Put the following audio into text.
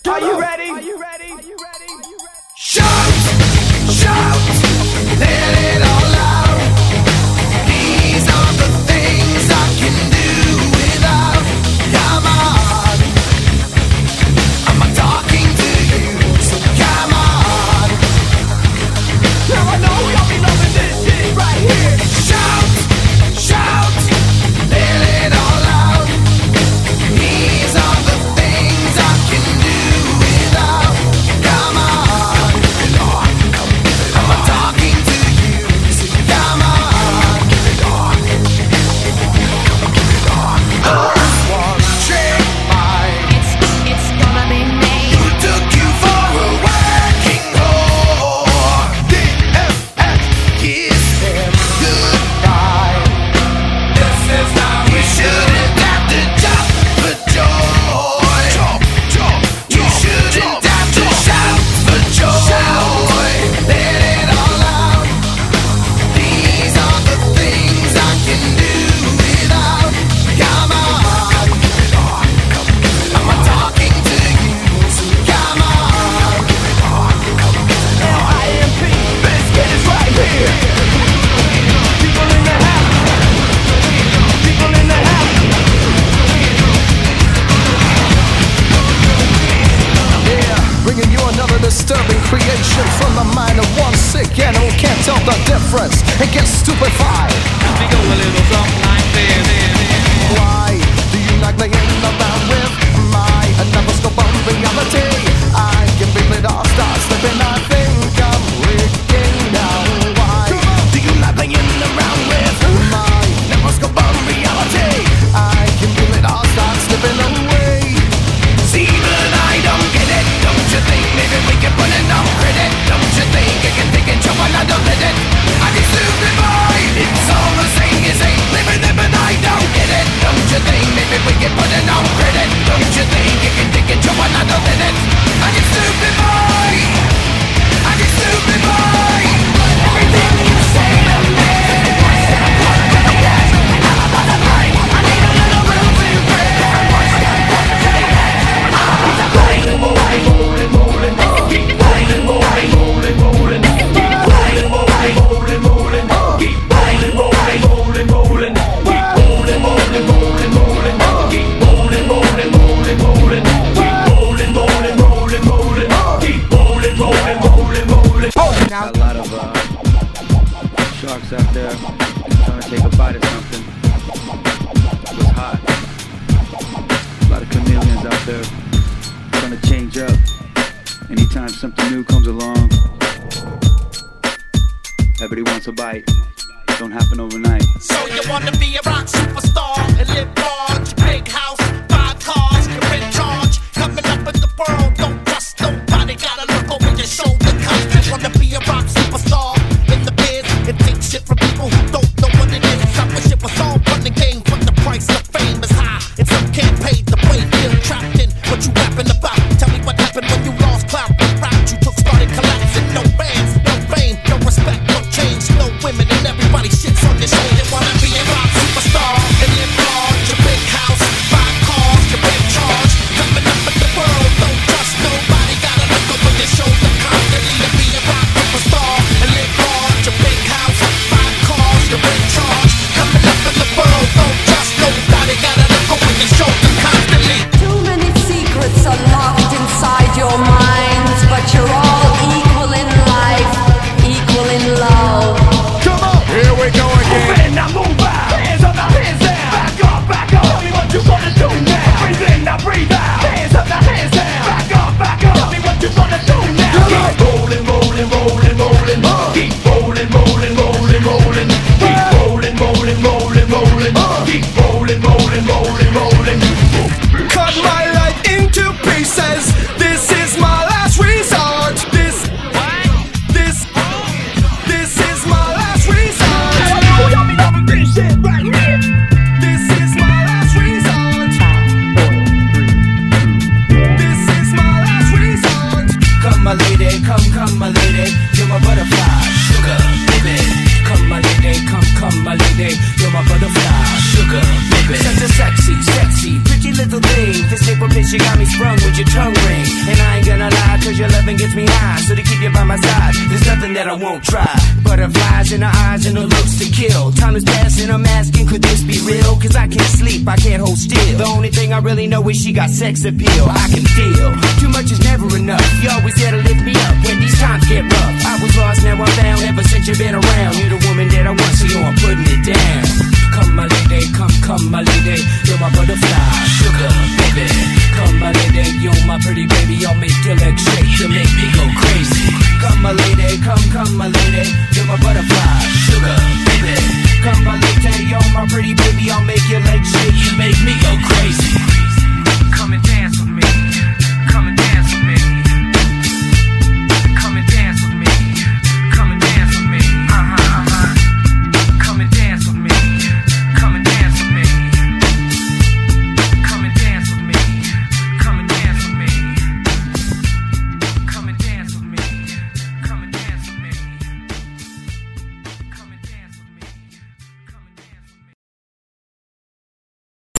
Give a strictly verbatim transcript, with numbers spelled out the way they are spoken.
Are you ready? Are you ready? Are you ready? Shout, shout, let it all out. These are the things I can do without. Come on, I'm talking to you, so come on. Now I know y'all be loving this shit right here. Shout, shout, let it all out. These are the things I can do without. Come on, I'm talking to you, so come on. This one trick mine. It's, it's gonna be me. Who took you for a working whore? D F F, kiss him goodbye. This is how you shouldn't have to jump for joy. Jump, jump, you shouldn't have to shout for joy. Let it all out. These are the things I can do without. Come on, I'm talking to you, so come on. L I M P, Biscuit is right here. People in the house. People in the house. Yeah, bringing you another disturbing creation from the mind of one sick animal can't tell the difference and gets stupefied. We go a little something like this. Why do you like laying around with my another scope of reality? I can feel it all start slipping. I think I'm breaking down. Why Do you like playing around with my never scope of reality? I can feel it all start slipping away. See, but I don't get it. Don't you think maybe we can put it on credit? Don't you think I can take it, jump another minute? I can stupid boy. It's all the same as ain't living it, but I don't get it. Don't you think maybe we can put it on credit? Don't you think I can take it, jump another minute? I can stupid boy. I can stupid boy. Everything you say to me. I need a little room to breathe. Rolling, rolling, rolling, keep rolling, rolling, rolling, rolling, keep rolling, rolling, rolling, rolling, keep rolling, rolling, rolling, rolling, keep rolling, rolling, rolling, rolling, keep rolling, rolling, rolling, rolling, keep rolling, rolling, rolling, rolling, keep rolling, rolling, rolling, rolling. Got a lot of uh, sharks out there trying to take a bite of something. It was hot. A lot of chameleons out there trying to change up. Anytime something new comes along, everybody wants a bite. Don't happen overnight. So you wanna be a rock superstar and live large, big house, five cars, you're in charge, coming up in the world, don't trust nobody, gotta look over your shoulder, cause you wanna be a rock superstar in the biz, and take shit from people who don't know what it is. I wish it was all fun and game, but the price of fame is high, and some can't pay the way, feel trapped in what you rapping about. Tell me what happened when you lost clout, what route you took started collapsing. No bands, no fame, no respect, no change, no women, and everybody shits on your show. They wanna be a rock superstar and live large, a big house, five cars, you're in charge, coming up in the world, don't trust nobody, gotta look over your shoulder constantly to be a rock superstar and live large, a big house, five cars, you're in charge, coming up in the world, don't trust nobody, gotta look over your shoulder constantly. Too many secrets are locked inside your minds, but you're all equal in life, equal in love. Come on, here we go again. Move in, now move out. Hands up, now hands down. Back up, back up. Tell me what you gonna do now. Breathe in, now breathe out. Hands up, now hands down. Back up, back up. Tell me what you gonna do now. Keep rolling, rolling, rolling, rolling. Keep rolling, rolling, rolling, rolling. Keep rolling, rolling, rolling, rolling. Keep rolling, rolling, rolling, rolling. Cut my life into pieces. This is my last resort. This, this, this is my last resort. Now I know y'all be loving this shit right here. This is my last resort. to slip a bitch, you got me sprung with your tongue ring. And I ain't gonna lie, cause your loving gets me high. So to keep you by my side, there's nothing that I won't try. Butterflies in her eyes and her looks to kill. Time is passing, I'm asking, could this be real? Cause I can't sleep, I can't hold still. The only thing I really know is she got sex appeal. I can feel, too much is never enough. You always there to lift me up when these times get rough. I was lost, now I'm found, ever since you've been around. You're the woman that I want, so yo, I'm putting it down. Come my lady, come, come my lady, you're my butterfly, sugar.